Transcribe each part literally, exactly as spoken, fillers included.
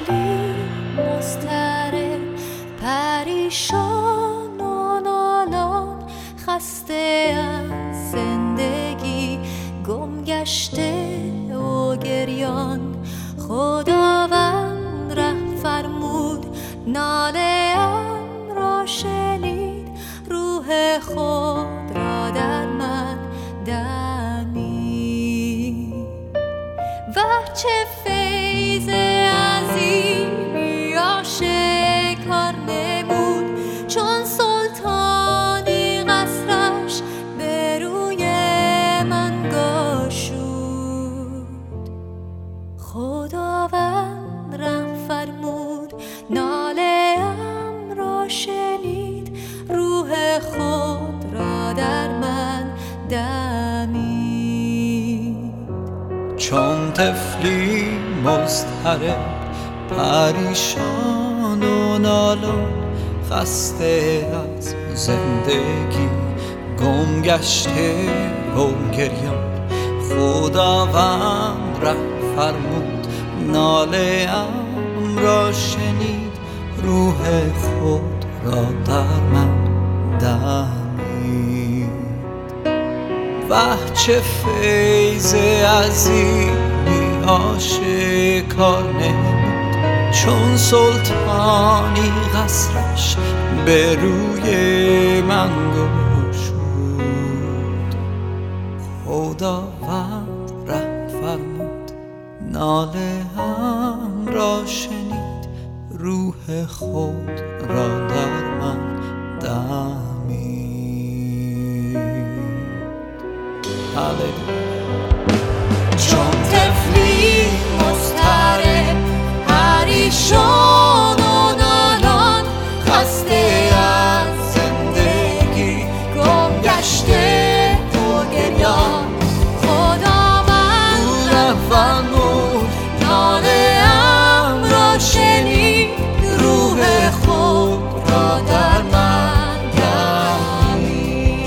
طفلی مضطرب پریشان و نالان، خسته از زندگی گم گشته و گریان. خداوند ره فرمود ناله ام را شنید، روح خود را در من دمید. وه چه فیض عظیمی آشکار نمود، چون سلطانی قصرش به روی من گشود. خداوند ره فرمود ناله ام را شنید، روح خود را در من دمید. چون طفلی مضطرب پریشان و نالان، خسته از زندگی گم گشته و گریان. خداوند ره فرمود ناله ام را شنید، روح خود را در من دمید. وه چه فیض عظیمی آشکار نمود، چون سلطانی قصرش به روی من گشود. خداوند ره فرمود ناله ام را شنید، روح خود را در من دمید. چون طفلی مضطرب پریشان و نالان، خسته از زندگی گم گشته و گریان. خداوند ره فرمود ناله ام را شنید، روح خود را در من دمید.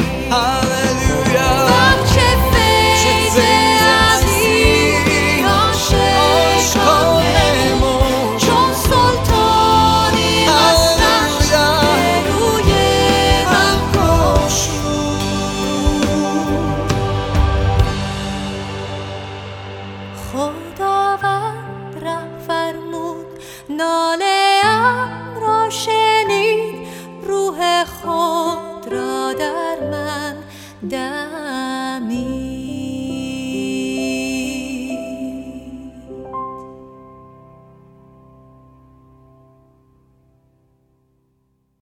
خداوند ره فرمود ناله ام را شنید، روح خود را در من دمید.